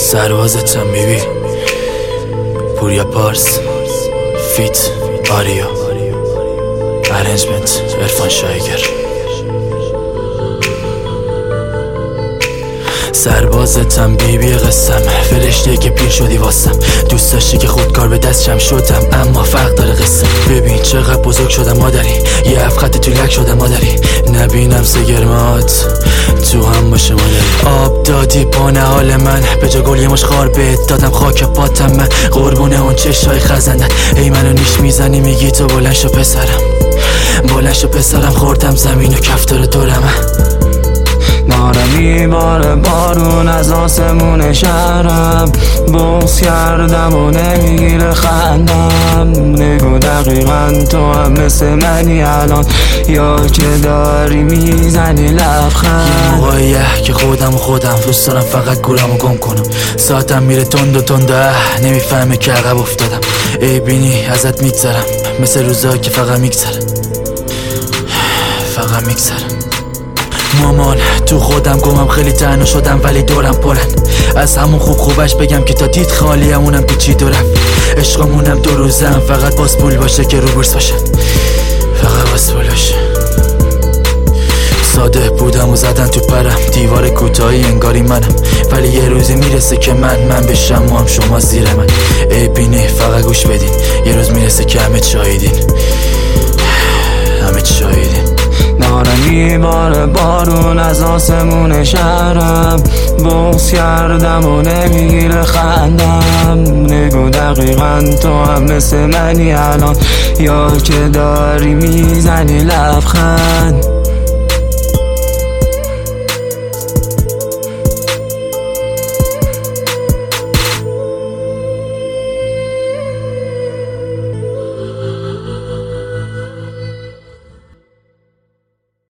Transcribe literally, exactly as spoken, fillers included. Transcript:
سربازتم میبی پوریا پارس فیت آریو ارنجمنت عرفان شایگر. سربازتم بیبی قسم فرشته که پیر شدی واسم، دوست داشتی که خودکار به دستشم شدم اما فرق داره قصه. ببین چقدر بزرگ شدم مادری، یه هفت خط تو لک شدم مادری، نبینم سگرمات تو هم باشه مادری. آب دادی پانه حال من، به جا گل یه مش خار بهت دادم خاک پاتم من، قربونه اون چشای خزندت. ای منو نیش میزنی میگی تو بلند شو پسرم، بلند شو پسرم، خوردم زمین و کفتار دورم. داره میباره بارون از آسمون شهرم، بغض کردم و نمیگیره خندم. نگو دقیقا تو هم مثل منی الان، یا که داری میزنی لبخند. یه موقعیه که خودم و خودم دوست دارم فقط گورم و گم کنم، ساعتم میره تند و تند، اه نمیفهمه که عقب افتادم. ای بینی ازت میگذرم مثل روزایی که فقط میگذره، فقط میگذره. مامان تو خودم گمم خیلی تنها شدم ولی دورم پرن، از همون خوب خوبش بگم که تا دید خالی همونم پیچید و رفت. عشقمونم دو روزم فقط باز پول باشه که رو بورس باشه، فقط باز پول باشه. ساده بودم و زدن تو پرم، دیوار کوتاهی انگاری منم، ولی یه روزی میرسه که من من بشم و هم شما زیر من. ای بینی فقط گوش بدین، یه روز میرسه که همه شاهدین، همه شاهدین. داره میباره بارون از آسمون شهرم، بغض کردم و نمیگیره خندم. نگو دقیقا تو هم مثل منی الان، یا که داری میزنی لبخند.